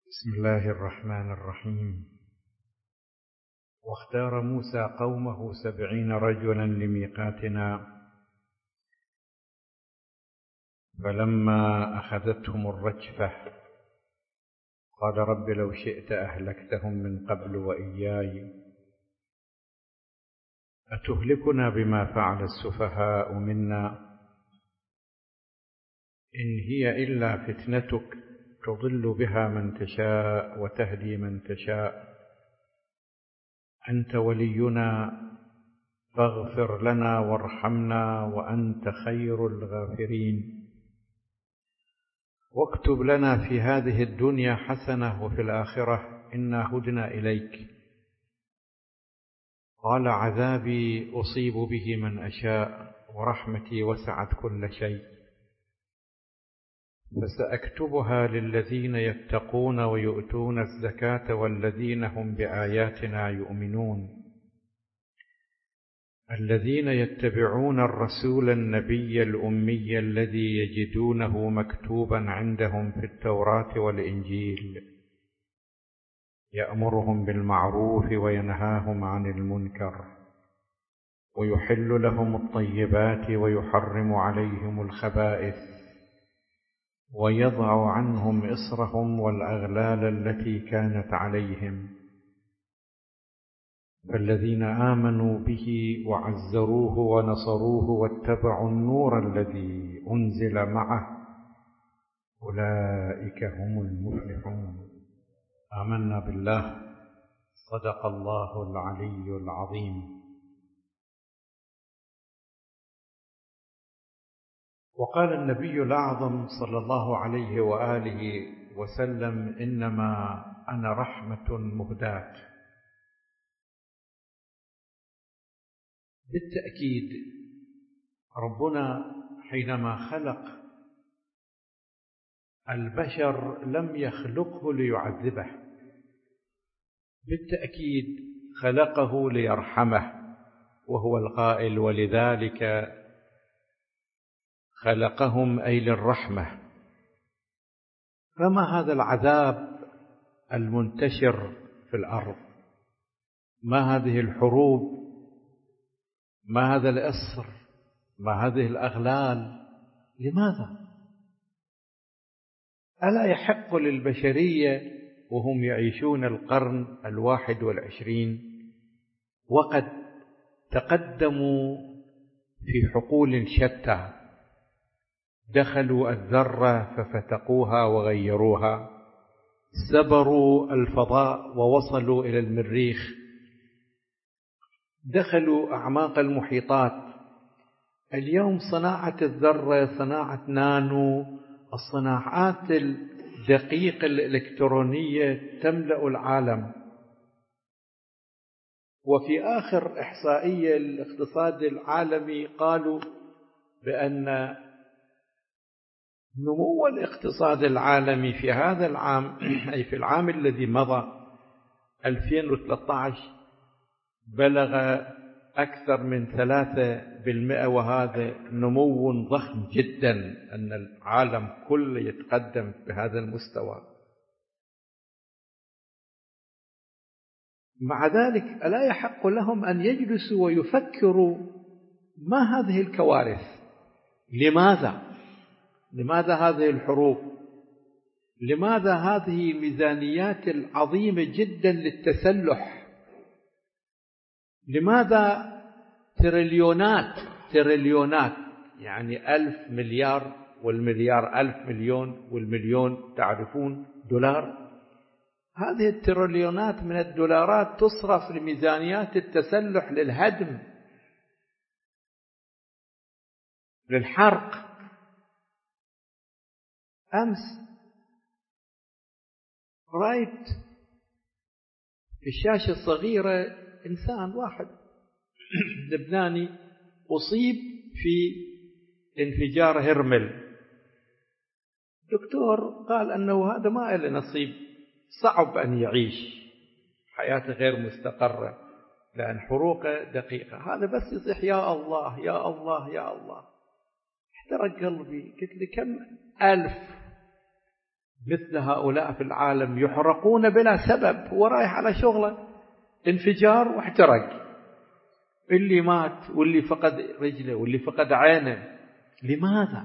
بسم الله الرحمن الرحيم. واختار موسى قومه 70 رجلا لميقاتنا فلما أخذتهم الرجفة قال رب لو شئت أهلكتهم من قبل وإياي أتهلكنا بما فعل السفهاء منا إن هي إلا فتنتك تضل بها من تشاء وتهدي من تشاء أنت ولينا فاغفر لنا وارحمنا وأنت خير الغافرين واكتب لنا في هذه الدنيا حسنة وفي الآخرة إنا هدنا إليك قال عذابي أصيب به من أشاء ورحمتي وسعت كل شيء فسأكتبها للذين يتقون ويؤتون الزكاة والذين هم بآياتنا يؤمنون الذين يتبعون الرسول النبي الأمي الذي يجدونه مكتوبا عندهم في التوراة والإنجيل يأمرهم بالمعروف وينهاهم عن المنكر ويحل لهم الطيبات ويحرم عليهم الخبائث ويضع عنهم إصرهم والأغلال التي كانت عليهم فالذين آمنوا به وعزروه ونصروه واتبعوا النور الذي أنزل معه أولئك هم المفلحون. آمنا بالله. صدق الله العلي العظيم. وقال النبي الأعظم صلى الله عليه وآله وسلم إنما أنا رحمة مهداة. بالتأكيد ربنا حينما خلق البشر لم يخلقه ليعذبه، بالتأكيد خلقه ليرحمه، وهو القائل ولذلك خلقهم أي للرحمة. فما هذا العذاب المنتشر في الأرض؟ ما هذه الحروب؟ ما هذا الأسر؟ ما هذه الأغلال؟ لماذا؟ ألا يحق للبشرية وهم يعيشون القرن 21 وقد تقدموا في حقول شتى، دخلوا الذرة ففتقوها وغيروها، سبروا الفضاء ووصلوا إلى المريخ، دخلوا أعماق المحيطات، اليوم صناعة الذرة، صناعة نانو، الصناعات الدقيقة الإلكترونية تملأ العالم. وفي آخر إحصائية الاقتصاد العالمي قالوا بأن نمو الاقتصاد العالمي في هذا العام أي في العام الذي مضى 2013 بلغ أكثر من 3%، وهذا نمو ضخم جدا أن العالم كله يتقدم بهذا المستوى. مع ذلك ألا يحق لهم أن يجلسوا ويفكروا ما هذه الكوارث؟ لماذا هذه الحروب؟ لماذا هذه الميزانيات العظيمة جدا للتسلح؟ لماذا تريليونات يعني 1000 مليار، والمليار 1000 مليون، والمليون تعرفون دولار؟ هذه التريليونات من الدولارات تصرف لميزانيات التسلح للهدم، للحرق. أمس رأيت في الشاشة الصغيرة إنسان واحد لبناني أصيب في انفجار هرمل. الدكتور قال أنه هذا ما له نصيب، صعب أن يعيش، حياته غير مستقرة لأن حروقه دقيقة. هذا بس يصيح يا الله يا الله يا الله. احترق قلبي، قلت لي كم 1000 مثل هؤلاء في العالم يحرقون بلا سبب، هو رايح على شغله، انفجار واحترق، اللي مات واللي فقد رجله واللي فقد عينه. لماذا؟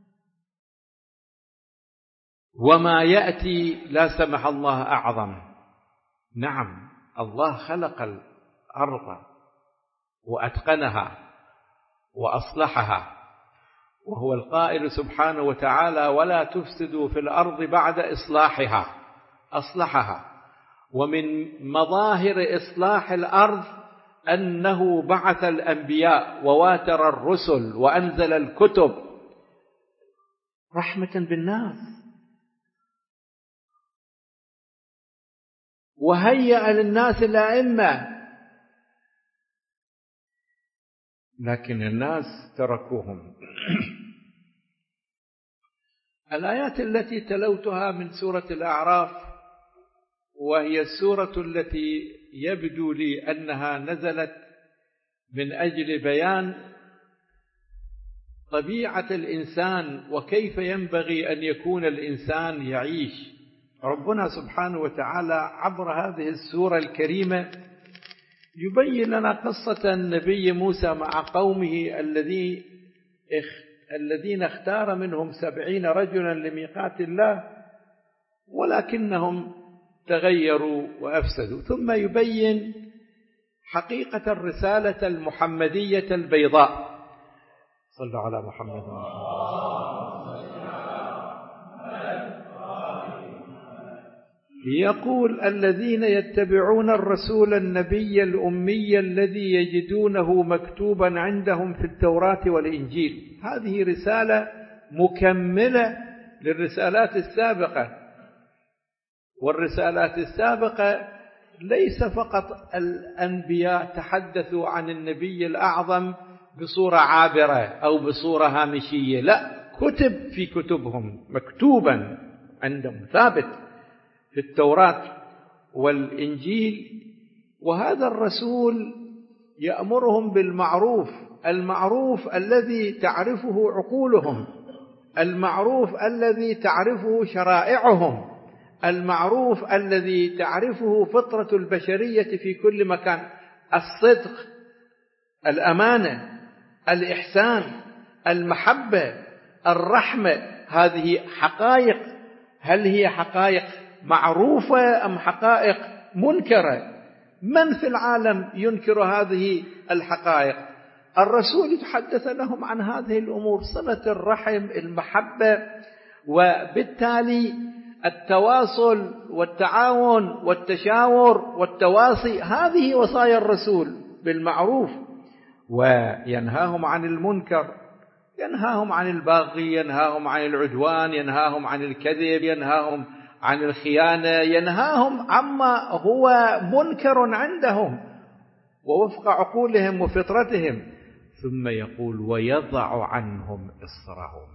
وما يأتي لا سمح الله أعظم. نعم، الله خلق الأرض وأتقنها وأصلحها، وهو القائل سبحانه وتعالى: ولا تفسدوا في الأرض بعد إصلاحها. أصلحها. ومن مظاهر إصلاح الأرض أنه بعث الأنبياء وواتر الرسل وأنزل الكتب رحمة بالناس، وهيأ للناس الأئمة، لكن الناس تركوهم. الآيات التي تلوتها من سورة الأعراف، وهي السورة التي يبدو لي أنها نزلت من أجل بيان طبيعة الإنسان وكيف ينبغي أن يكون الإنسان يعيش. ربنا سبحانه وتعالى عبر هذه السورة الكريمة يبين لنا قصة النبي موسى مع قومه الذين اختار منهم 70 رجلا لميقات الله، ولكنهم تغيروا وأفسدوا. ثم يبين حقيقة الرسالة المحمدية البيضاء. صلوا على محمد. يقول: الذين يتبعون الرسول النبي الأمي الذي يجدونه مكتوبا عندهم في التوراة والإنجيل. هذه رسالة مكملة للرسالات السابقة، والرسالات السابقة ليس فقط الأنبياء تحدثوا عن النبي الأعظم بصورة عابرة أو بصورة هامشية، لا، كتب في كتبهم مكتوبا عندهم ثابت في التوراة والإنجيل. وهذا الرسول يأمرهم بالمعروف، المعروف الذي تعرفه عقولهم، المعروف الذي تعرفه شرائعهم، المعروف الذي تعرفه فطرة البشرية في كل مكان: الصدق، الأمانة، الإحسان، المحبة، الرحمة. هذه حقائق. هل هي حقائق معروفة أم حقائق منكرة؟ من في العالم ينكر هذه الحقائق؟ الرسول يتحدث لهم عن هذه الأمور: صلة الرحم، المحبة، وبالتالي التواصل والتعاون والتشاور والتواصي. هذه وصايا الرسول بالمعروف، وينهاهم عن المنكر، ينهاهم عن البغي، ينهاهم عن العدوان، ينهاهم عن الكذب، ينهاهم عن الخيانة، ينهاهم عما هو منكر عندهم ووفق عقولهم وفطرتهم. ثم يقول: ويضع عنهم إصرهم.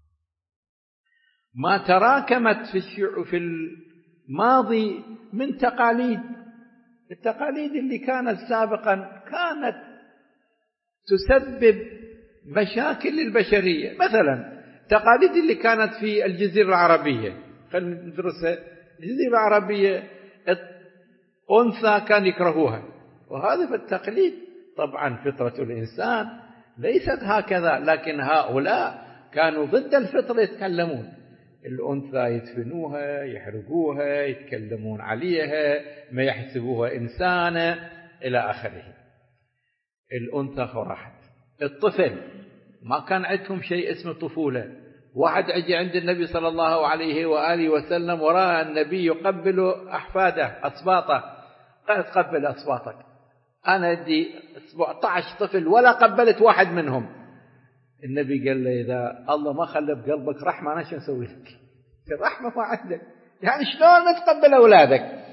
ما تراكمت في الماضي من تقاليد، التقاليد اللي كانت سابقا كانت تسبب مشاكل للبشرية. مثلا التقاليد اللي كانت في الجزيرة العربية، خلينا ندرسها. الجزيرة العربية أنثى كان يكرهوها، وهذا في التقليد. طبعا فطرة الإنسان ليست هكذا، لكن هؤلاء كانوا ضد الفطرة، يتكلمون الأنثى يدفنوها، يحرقوها، يتكلمون عليها، ما يحسبوها إنسانة إلى آخره. الأنثى فرحت. الطفل ما كان عندهم شيء اسمه طفولة. واحد أجي عند النبي صلى الله عليه وآله وسلم ورأى النبي يقبل أحفاده أصباطه، قال: تقبل أصباطك. أنا عندي 17 طفل ولا قبلت واحد منهم. النبي قال له: إذا الله ما خلى بقلبك رحمة أنا شو نسوي لك؟ الرحمة ما عندك، يعني شلون ما تقبل أولادك؟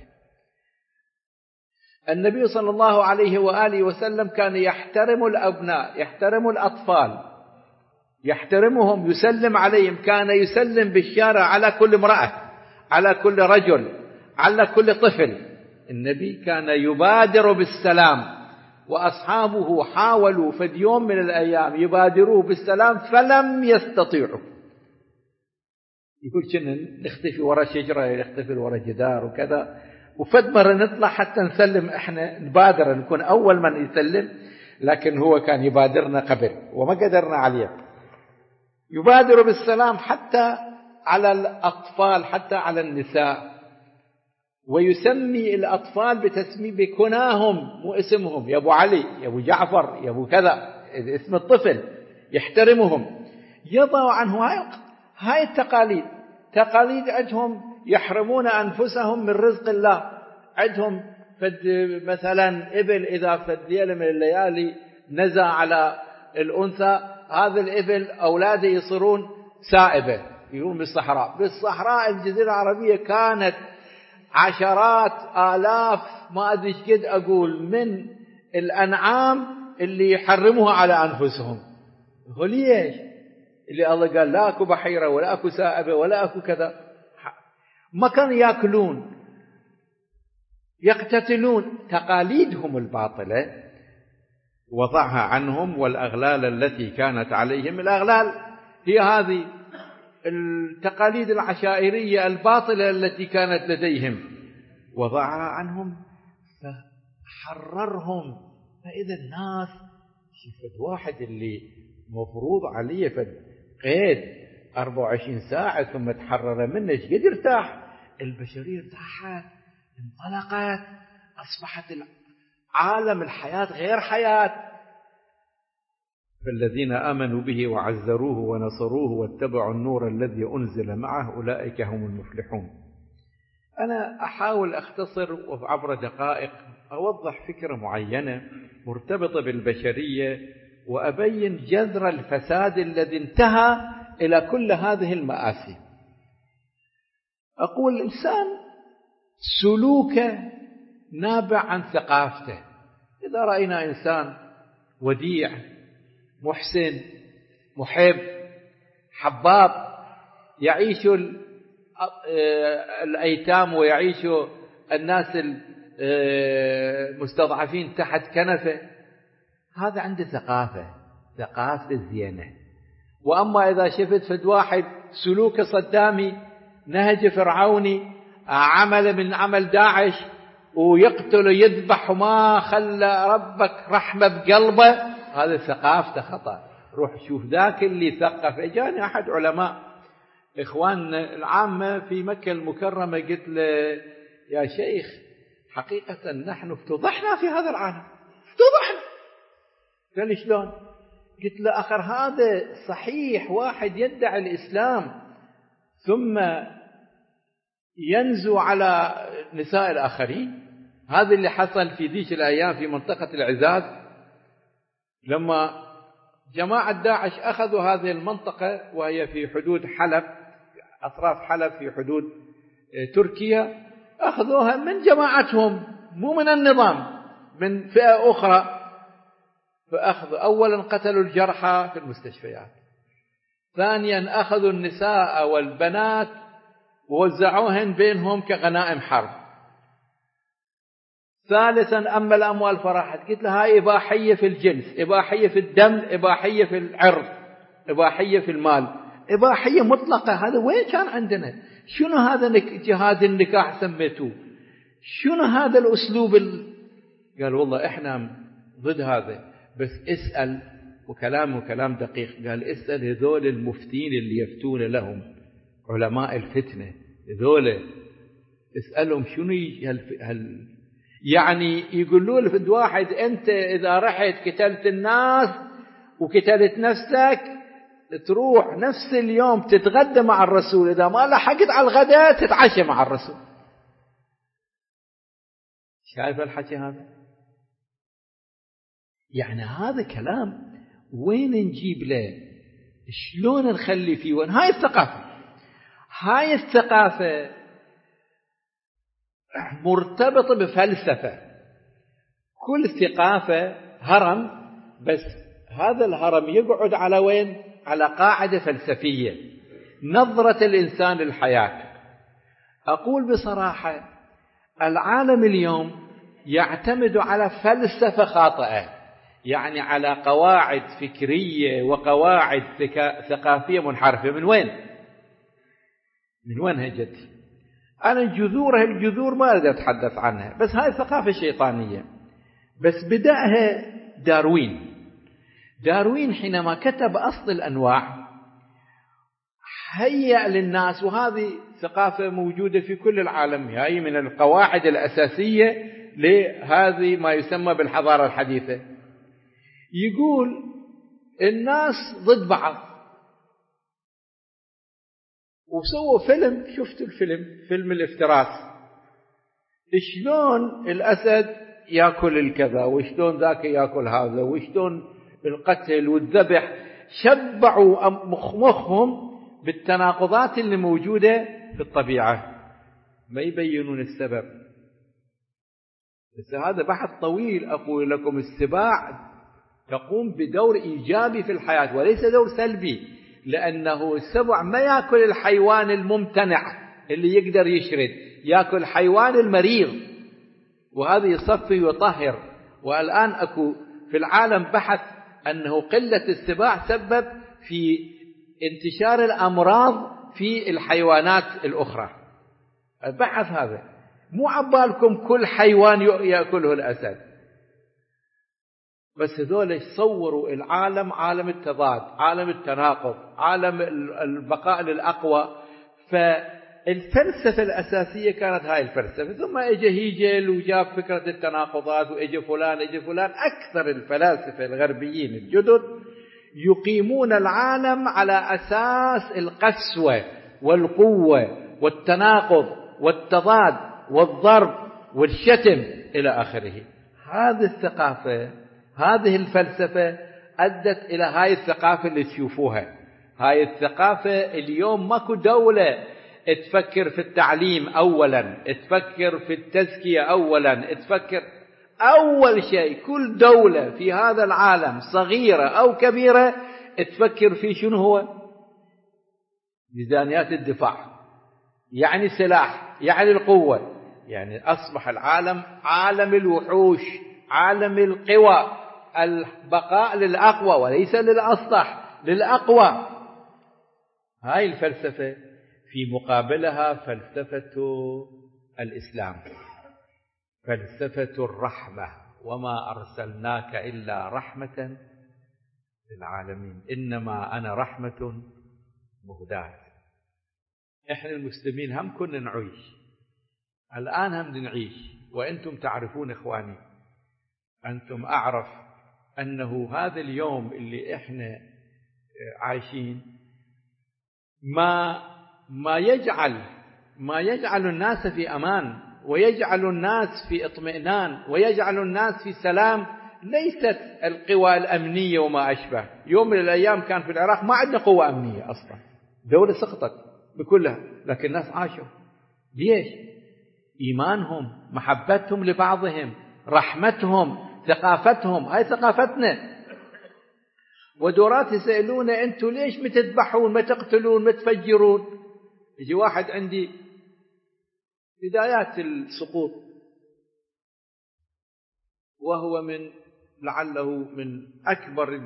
النبي صلى الله عليه وآله وسلم كان يحترم الأبناء، يحترم الأطفال، يحترمهم، يسلم عليهم. كان يسلم بالشارع على كل امرأة، على كل رجل، على كل طفل. النبي كان يبادر بالسلام، وأصحابه حاولوا في يوم من الأيام يبادروه بالسلام فلم يستطيعوا. يقول كنا نختفي ورا شجرة، نختفي ورا جدار وكذا، وفد مرة نطلع حتى نسلم، احنا نبادر نكون أول من يسلم، لكن هو كان يبادرنا قبل وما قدرنا عليه. يبادر بالسلام حتى على الأطفال، حتى على النساء، ويسمي الأطفال بكناهم مو اسمهم، يا أبو علي، يا أبو جعفر، يا أبو كذا، اسم الطفل، يحترمهم. يضع عنه هاي التقاليد، تقاليد عندهم يحرمون أنفسهم من رزق الله. عندهم مثلا إبل، إذا فد ليلة من الليالي نزع على الأنثى، هذا الإبل أولاده يصيرون سائبة، يقولون بالصحراء الجزيرة العربية كانت عشرات آلاف، ما أدري قد أقول، من الأنعام اللي يحرموها على أنفسهم. هو ليش؟ اللي الله قال لا أكو بحيرة ولا أكو سائبة ولا أكو كذا، ما كانوا يأكلون، يقتتلون. تقاليدهم الباطلة وضعها عنهم، والأغلال التي كانت عليهم، الأغلال هي هذه التقاليد العشائرية الباطلة التي كانت لديهم، وضعها عنهم فحررهم. فإذا الناس شفت واحد اللي مفروض عليه في قيد 24 ساعة ثم تحرر منه، ايش قد يرتاح؟ البشرية ارتاحت، انطلقت، أصبحت عالم الحياة غير حياة. فالذين آمنوا به وعزروه ونصروه واتبعوا النور الذي أنزل معه أولئك هم المفلحون. أنا أحاول أختصر وعبر دقائق أوضح فكرة معينة مرتبطة بالبشرية، وأبين جذر الفساد الذي انتهى إلى كل هذه المآسي. أقول الإنسان سلوكه نابع عن ثقافته. إذا رأينا إنسان وديع، محسن، محب، حباب، يعيش الأيتام ويعيش الناس المستضعفين تحت كنفه، هذا عنده ثقافة الزينة. وأما إذا شفت فد واحد سلوك صدامي، نهج فرعوني، عمل من عمل داعش، ويقتل ويذبح وما خلى ربك رحمة بقلبه، هذا ثقافته خطأ. روح شوف ذاك اللي ثقف. اجاني أحد علماء إخواننا العامة في مكة المكرمة، قلت له يا شيخ حقيقة نحن افتضحنا في هذا العالم، افتضحنا. قال لي شلون؟ قلت له آخر هذا صحيح واحد يدعي الإسلام ثم ينزو على نساء الآخرين. هذا اللي حصل في ذيك الأيام في منطقة العزاز، لما جماعة داعش أخذوا هذه المنطقة وهي في حدود حلب، أطراف حلب في حدود تركيا، أخذوها من جماعتهم مو من النظام، من فئة أخرى. فأخذوا أولا قتلوا الجرحى في المستشفيات، ثانيا أخذوا النساء والبنات ووزعوهن بينهم كغنائم حرب، ثالثا أما الأموال فراحت. قلت له هاي إباحية في الجنس، إباحية في الدم، إباحية في العرض، إباحية في المال، إباحية مطلقة. هذا وين كان عندنا؟ شنو هذا جهاد النكاح سميتوه؟ شنو هذا الأسلوب قال والله إحنا ضد هذا، بس اسأل، وكلامه كلام دقيق. قال اسأل هذول المفتين اللي يفتون لهم، علماء الفتنة هذول، اسألهم شنو يعني يقولوا له في واحد أنت إذا رحت قتلت الناس وقتلت نفسك، تروح نفس اليوم تتغدى مع الرسول، إذا ما لحقت على الغداء تتعشى مع الرسول. شايف الحكي هذا؟ يعني هذا كلام وين نجيب له؟ شلون نخلي فيه؟ وين هاي الثقافة؟ هاي الثقافة مرتبطة بفلسفة. كل ثقافة هرم، بس هذا الهرم يقعد على وين؟ على قاعدة فلسفية، نظرة الإنسان للحياة. أقول بصراحة العالم اليوم يعتمد على فلسفة خاطئة، يعني على قواعد فكرية وقواعد ثقافية منحرفة. من وين؟ من وينها جت؟ أنا الجذور ما أقدر أتحدث عنها، بس هاي ثقافة شيطانية. بس بدأها داروين حينما كتب أصل الأنواع هيأ للناس، وهذه ثقافة موجودة في كل العالم، هي من القواعد الأساسية لهذه ما يسمى بالحضارة الحديثة. يقول الناس ضد بعض، وسووا فيلم. شفت فيلم الافتراس، شلون الأسد يأكل الكذا، وشلون ذاك يأكل هذا، وشلون القتل والذبح. شبعوا مخهم بالتناقضات اللي موجودة في الطبيعة، ما يبينون السبب. بس هذا بحث طويل. أقول لكم السباع تقوم بدور إيجابي في الحياة وليس دور سلبي، لأنه السبع ما يأكل الحيوان الممتنع اللي يقدر يشرد، يأكل الحيوان المريض، وهذا يصفي ويطهر. والآن أكو في العالم بحث أنه قلة السباع سبب في انتشار الأمراض في الحيوانات الأخرى. البحث هذا مو عبالكم كل حيوان يأكله الأسد، بس هذول صوروا العالم عالم التضاد، عالم التناقض، عالم البقاء للأقوى. فالفلسفة الأساسية كانت هاي الفلسفة. ثم اجى هيجل وجاب فكرة التناقضات، واجى فلان. أكثر الفلاسفة الغربيين الجدد يقيمون العالم على أساس القسوة والقوة والتناقض والتضاد والضرب والشتم إلى آخره. هذه الثقافة، هذه الفلسفة أدت إلى هاي الثقافة اللي تشوفوها. هاي الثقافة اليوم ماكو دولة تفكر في التعليم أولا، تفكر في التزكية أولا، تفكر أول شيء. كل دولة في هذا العالم صغيرة أو كبيرة تفكر في شنو هو؟ ميزانيات الدفاع، يعني سلاح، يعني القوة. يعني أصبح العالم عالم الوحوش، عالم القوى، البقاء للأقوى وليس للأسطح، للأقوى. هاي الفلسفة. في مقابلها فلسفة الإسلام، فلسفة الرحمة، وما أرسلناك إلا رحمة للعالمين، إنما أنا رحمة مهداة. إحنا المسلمين هم كنا نعيش، الآن هم نعيش، وأنتم تعرفون إخواني، أنتم أعرف أنه هذا اليوم اللي إحنا عايشين ما يجعل الناس في أمان، ويجعل الناس في اطمئنان، ويجعل الناس في سلام، ليست القوى الأمنية وما أشبه. يوم من الأيام كان في العراق ما عندنا قوة أمنية أصلا، دولة سقطت بكلها، لكن الناس عاشوا. ليش؟ إيمانهم، محبتهم لبعضهم، رحمتهم، ثقافتهم. هاي ثقافتنا. ودورات يسألونا أنتوا ليش ما تذبحون، ما تقتلون، ما تفجرون؟ يجي واحد عندي بدايات السقوط، وهو لعله من أكبر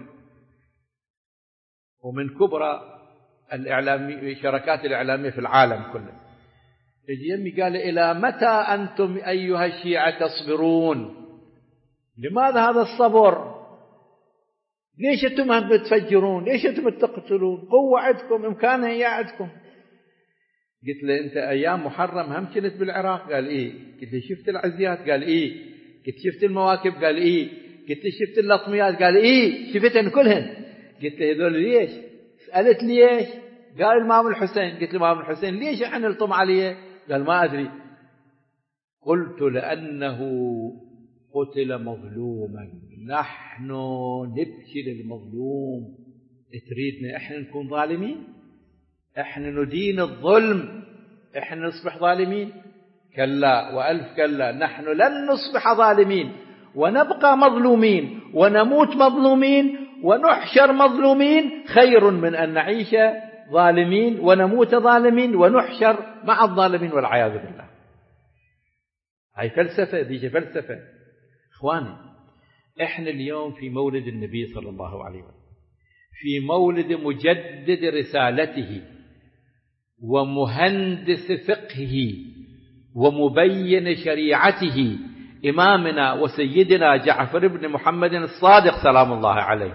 ومن كبرى الشركات الإعلامية في العالم كله. يجي يمي قال: إلى متى أنتم أيها الشيعة تصبرون؟ لماذا هذا الصبر؟ ليش أنتم تفجرون؟ ليش أنتم تقتلون؟ قوة عندكم، إمكانها هي عندكم. قلت له: أنت أيام محرم هم كنت بالعراق؟ قال: إيه. قلت له: شفت العزيات؟ قال: إيه. قلت: شفت المواكب؟ قال: إيه. قلت له: شفت اللطميات؟ قال: إيه شفتهن كلهن. قلت له: هذول ليش؟ سألت ليش؟ قال: الإمام الحسين. قلت له: الإمام الحسين ليش احنا نلطم عليه؟ قال: ما أدري. قلت: لأنه قتل مظلوما، نحن نبكي المظلوم. تريدنا احنا نكون ظالمين؟ احنا ندين الظلم، احنا نصبح ظالمين؟ كلا وألف كلا، نحن لن نصبح ظالمين، ونبقى مظلومين، ونموت مظلومين، ونحشر مظلومين، خير من أن نعيش ظالمين ونموت ظالمين ونحشر مع الظالمين والعياذ بالله. هاي فلسفة، دي فلسفة. إخواني، إحنا اليوم في مولد النبي صلى الله عليه وسلم، في مولد مجدد رسالته ومهندس فقهه ومبين شريعته إمامنا وسيدنا جعفر بن محمد الصادق سلام الله عليه.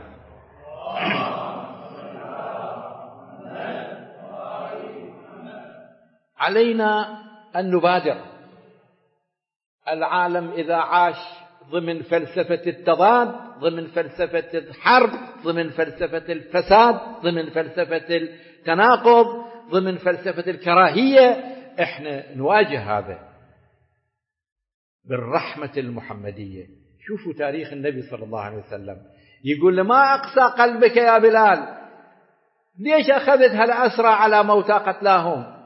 علينا أن نبادر. العالم إذا عاش ضمن فلسفة التضاد، ضمن فلسفة الحرب، ضمن فلسفة الفساد، ضمن فلسفة التناقض، ضمن فلسفة الكراهية، احنا نواجه هذا بالرحمة المحمدية. شوفوا تاريخ النبي صلى الله عليه وسلم، يقول له ما أقسى قلبك يا بلال، ليش أخذت هالأسرى على موتى قتلاهم؟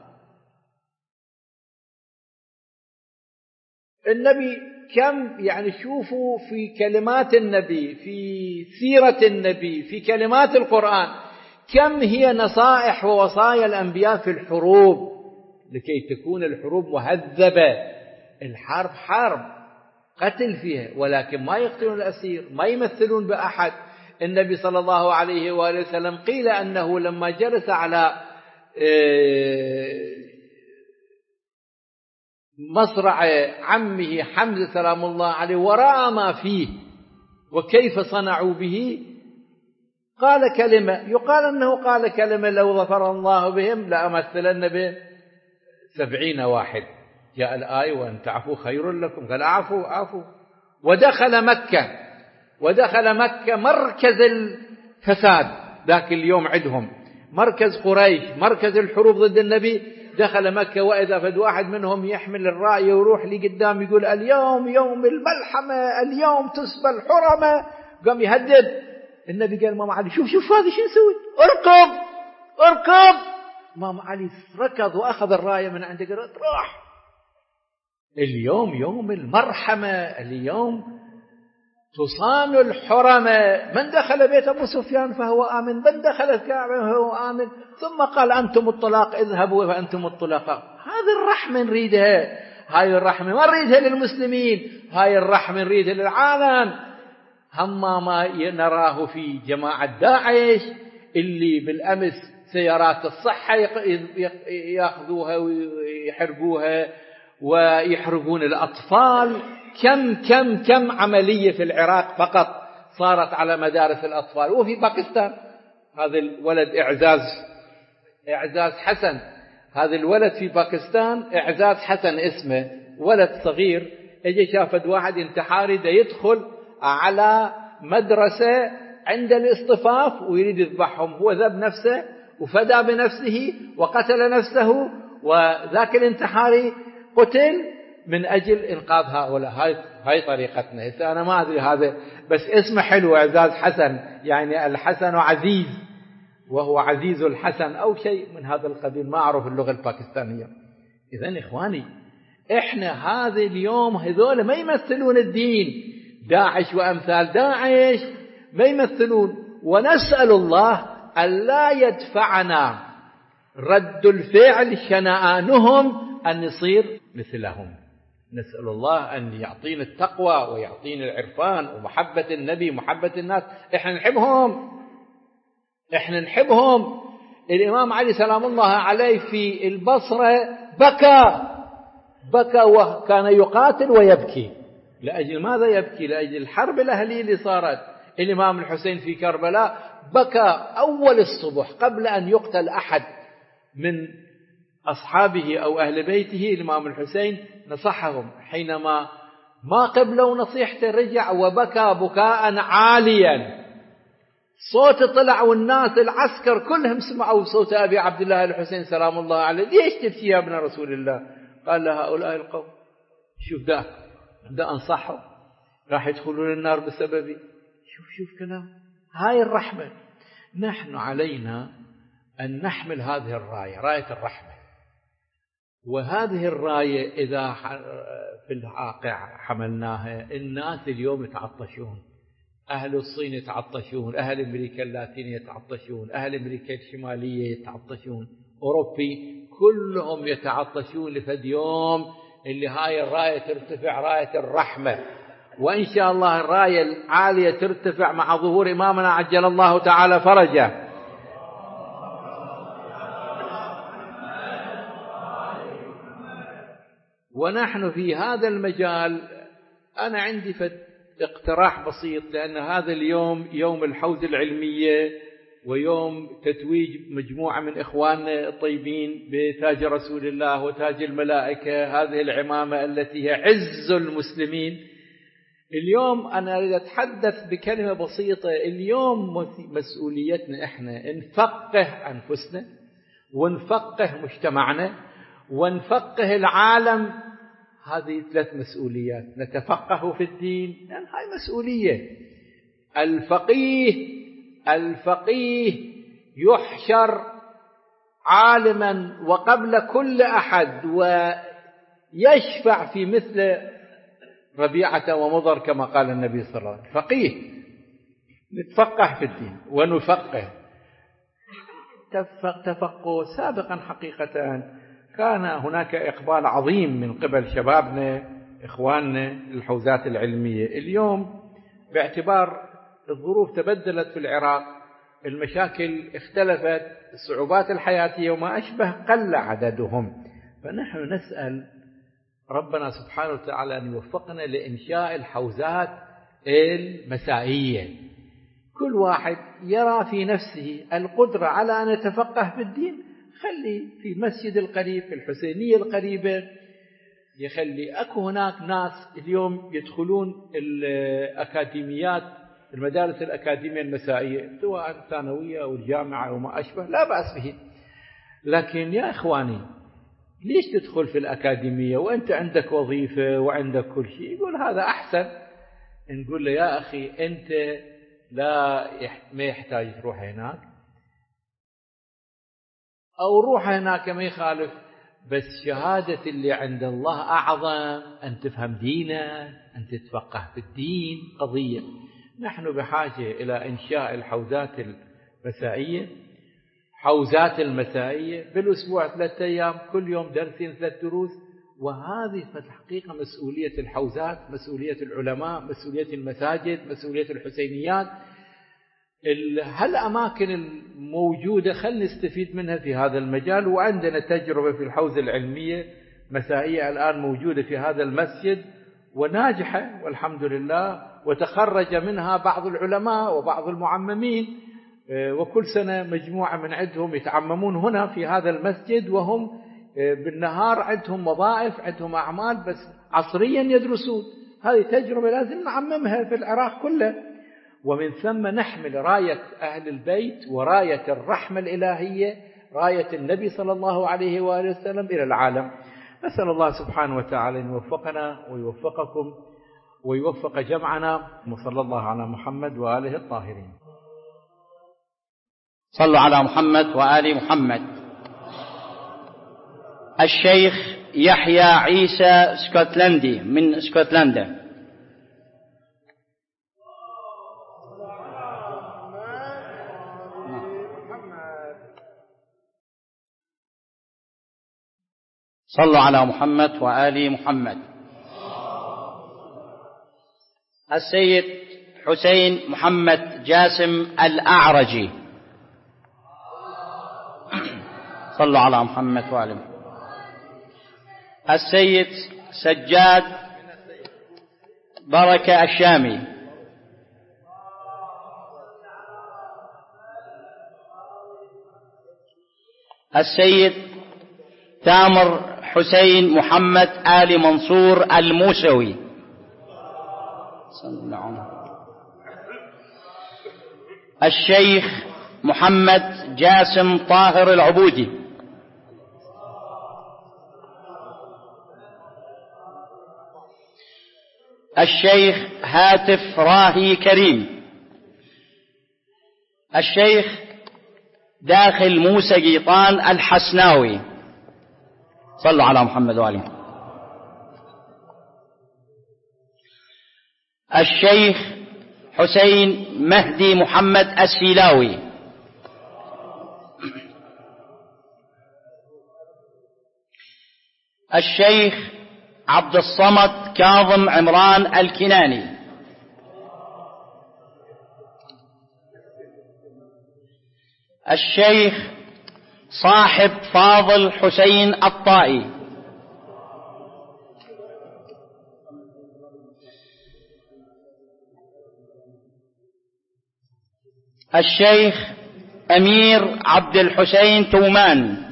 النبي كم يعني شوفوا في كلمات النبي، في سيرة النبي، في كلمات القرآن، كم هي نصائح ووصايا الأنبياء في الحروب لكي تكون الحروب مهذبة. الحرب حرب قتل فيها، ولكن ما يقتلون الأسير، ما يمثلون بأحد. النبي صلى الله عليه وآله وسلم قيل أنه لما جلس على مصرع عمه حمزة سلام الله عليه ورأى ما فيه وكيف صنعوا به، قال كلمة، يقال أنه قال كلمة لو ظفر الله بهم لأمثلن به 70 واحد. جاء الآية وأن تعفوا خير لكم، قال عفوا. ودخل مكة مركز الفساد ذاك اليوم عندهم، مركز قريش، مركز الحروب ضد النبي. دخل مكة وإذا فد واحد منهم يحمل الراية ويروح لي قدام يقول اليوم يوم الملحمة، اليوم تسبى الحرمة، قام يهدد. النبي قال ماما علي شوف هذا شو نسوي، اركض. ماما علي ركض وأخذ الراية من عنده قال روح، اليوم يوم المرحمة، اليوم تصان الحرمة، من دخل بيت أبو سفيان فهو آمن، من دخل الكعبة فهو آمن. ثم قال أنتم الطلاق اذهبوا فأنتم الطلاقاء. هذه الرحمة نريدها، هاي الرحمة ما نريدها للمسلمين، هاي الرحمة نريدها للعالم. هم ما نراه في جماعة داعش اللي بالأمس سيارات الصحة يأخذوها ويحرقوها ويحرقون الأطفال. كم عملية في العراق فقط صارت على مدارس الأطفال. وفي باكستان هذا الولد إعزاز حسن، هذا الولد في باكستان إعزاز حسن اسمه، ولد صغير اجى شافد واحد انتحاري دا يدخل على مدرسة عند الاصطفاف ويريد يذبحهم، هو ذب نفسه وفدى بنفسه وقتل نفسه، وذاك الانتحاري قتل من أجل إنقاذ هؤلاء. هاي طريقتنا. هسه أنا ما أدري هذا بس اسمه حلو إعزاز حسن، يعني الحسن عزيز وهو عزيز الحسن أو شيء من هذا القبيل، ما أعرف اللغة الباكستانية. إذن إخواني إحنا هذا اليوم هذول ما يمثلون الدين، داعش وأمثال داعش ما يمثلون، ونسأل الله ألا يدفعنا رد الفعل شنآنهم أن نصير مثلهم. نسأل الله أن يعطينا التقوى ويعطينا العرفان ومحبة النبي ومحبة الناس. إحنا نحبهم. الإمام علي سلام الله عليه في البصرة بكى وكان يقاتل ويبكي. لأجل ماذا يبكي؟ لأجل الحرب الأهلية اللي صارت. الإمام الحسين في كربلاء بكى أول الصبح قبل أن يقتل أحد من أصحابه أو أهل بيته. الإمام الحسين نصحهم، حينما ما قبلوا نصيحته رجع وبكى بكاء عاليا، صوت طلع والناس العسكر كلهم سمعوا صوت أبي عبد الله الحسين سلام الله عليه. ليش تبكي يا ابن رسول الله؟ قال له هؤلاء القوم شوف ده أنصحهم راح يدخلون النار بسببي. شوف كلام. هاي الرحمة. نحن علينا أن نحمل هذه الراية، راية الرحمة. وهذه الراية إذا في الواقع حملناها، الناس اليوم يتعطشون، أهل الصين يتعطشون، أهل أمريكا اللاتينية يتعطشون، أهل أمريكا الشمالية يتعطشون، أوروبي كلهم يتعطشون لفد يوم اللي هاي الراية ترتفع، راية الرحمة. وإن شاء الله الراية العالية ترتفع مع ظهور إمامنا عجل الله تعالى فرجه. ونحن في هذا المجال أنا عندي اقتراح بسيط، لأن هذا اليوم يوم الحوزة العلمية ويوم تتويج مجموعة من إخواننا الطيبين بتاج رسول الله وتاج الملائكة، هذه العمامة التي هي عز المسلمين. اليوم أنا أريد أتحدث بكلمة بسيطة. اليوم مسؤوليتنا إحنا نفقه أنفسنا ونفقه مجتمعنا ونفقه العالم. هذه 3 مسؤوليات. نتفقه في الدين لأن هاي مسؤولية. الفقيه يحشر عالما وقبل كل أحد ويشفع في مثل ربيعة ومضر كما قال النبي صلى الله عليه وسلم. فقيه نتفقه في الدين ونفقه. تفقه سابقا حقيقة كان هناك إقبال عظيم من قبل شبابنا إخواننا للحوزات العلمية. اليوم باعتبار الظروف تبدلت في العراق، المشاكل اختلفت، الصعوبات الحياتية وما أشبه، قل عددهم. فنحن نسأل ربنا سبحانه وتعالى أن يوفقنا لإنشاء الحوزات المسائية. كل واحد يرى في نفسه القدرة على أن يتفقه في الدين، خلي في المسجد القريب، في الحسينية القريبة، يخلي أكو هناك ناس اليوم يدخلون الأكاديميات، المدارس الأكاديمية المسائية سواء الثانوية أو الجامعة أو ما أشبه، لا بأس به. لكن يا إخواني ليش تدخل في الأكاديمية وأنت عندك وظيفة وعندك كل شيء؟ يقول هذا أحسن. نقول له يا أخي أنت ما يحتاج تروح هناك، أو روح هناك ما يخالف، بس شهادة اللي عند الله أعظم، أن تفهم دينه، أن تتفقه في الدين قضية. نحن بحاجة إلى إنشاء الحوزات المسائية، حوزات المسائية بالأسبوع 3 أيام، كل يوم درسين 3 دروس. وهذه في الحقيقة مسؤولية الحوزات، مسؤولية العلماء، مسؤولية المساجد، مسؤولية الحسينيات. هالأماكن الموجودة خلينا نستفيد منها في هذا المجال. وعندنا تجربة في الحوزة العلمية مسائية الآن موجودة في هذا المسجد وناجحة والحمد لله، وتخرج منها بعض العلماء وبعض المعممين، وكل سنة مجموعة من عندهم يتعممون هنا في هذا المسجد، وهم بالنهار عندهم وظائف، عندهم أعمال، بس عصريا يدرسون. هذه تجربة لازم نعممها في العراق كله. ومن ثم نحمل راية أهل البيت وراية الرحمة الإلهية، راية النبي صلى الله عليه وآله وسلم إلى العالم. نسأل الله سبحانه وتعالى أن يوفقنا ويوفقكم ويوفق جمعنا، وصلى الله على محمد وآله الطاهرين. صلوا على محمد وآل محمد. الشيخ يحيى عيسى سكوتلندي من اسكتلندا. صلوا على محمد وآل محمد. السيد حسين محمد جاسم الأعرجي. صلوا على محمد وآل محمد. السيد سجاد بركة الشامي. السيد تامر حسين محمد آل منصور الموسوي. الشيخ محمد جاسم طاهر العبودي. الشيخ هاتف راهي كريم. الشيخ داخل موسى قيطان الحسناوي. صلوا على محمد وآله. الشيخ حسين مهدي محمد السيلاوي. الشيخ عبد الصمد كاظم عمران الكناني. الشيخ صاحب فاضل حسين الطائي. الشيخ أمير عبد الحسين تومان.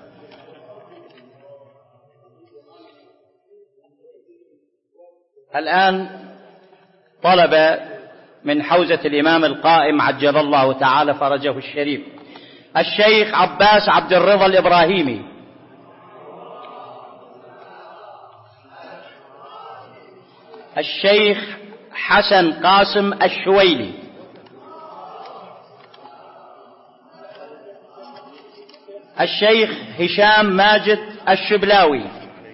الآن طلب من حوزة الإمام القائم عجل الله تعالى فرجه الشريف الشيخ عباس عبد الرضا الإبراهيمي. الشيخ حسن قاسم الشويلي. الشيخ هشام ماجد الشبلاوي.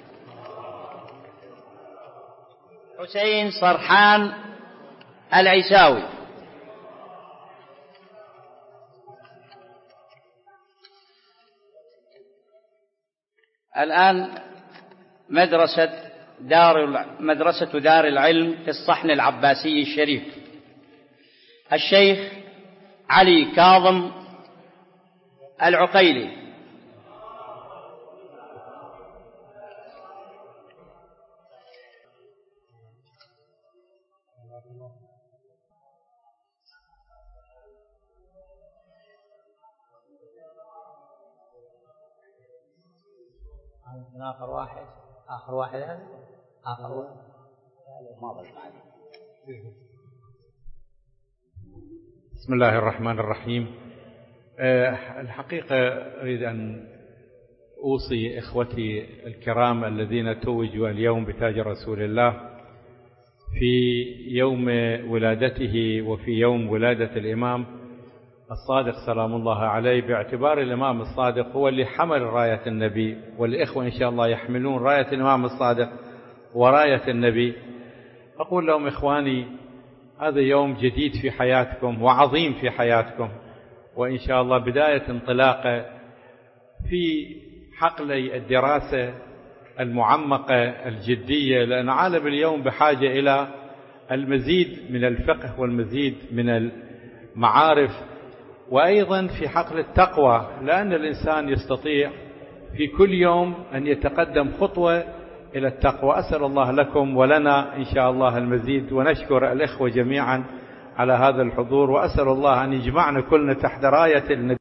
حسين صرحان العيساوي. الآن مدرسة دار العلم في الصحن العباسي الشريف. الشيخ علي كاظم العقيلي. آخر واحد هذا آخر واحد ما ضل بعد. بسم الله الرحمن الرحيم. الحقيقة أريد أن أوصي إخوتي الكرام الذين توجوا اليوم بتاج رسول الله في يوم ولادته وفي يوم ولادة الإمام الصادق سلام الله عليه، باعتبار الإمام الصادق هو اللي حمل راية النبي، والإخوة إن شاء الله يحملون راية الإمام الصادق وراية النبي. أقول لهم إخواني هذا يوم جديد في حياتكم وعظيم في حياتكم، وإن شاء الله بداية انطلاقة في حقل الدراسة المعمقة الجدية، لأن عالم اليوم بحاجة إلى المزيد من الفقه والمزيد من المعارف، وأيضا في حقل التقوى، لأن الإنسان يستطيع في كل يوم أن يتقدم خطوة إلى التقوى. أسأل الله لكم ولنا إن شاء الله المزيد، ونشكر الإخوة جميعا على هذا الحضور، وأسأل الله أن يجمعنا كلنا تحت راية النبي.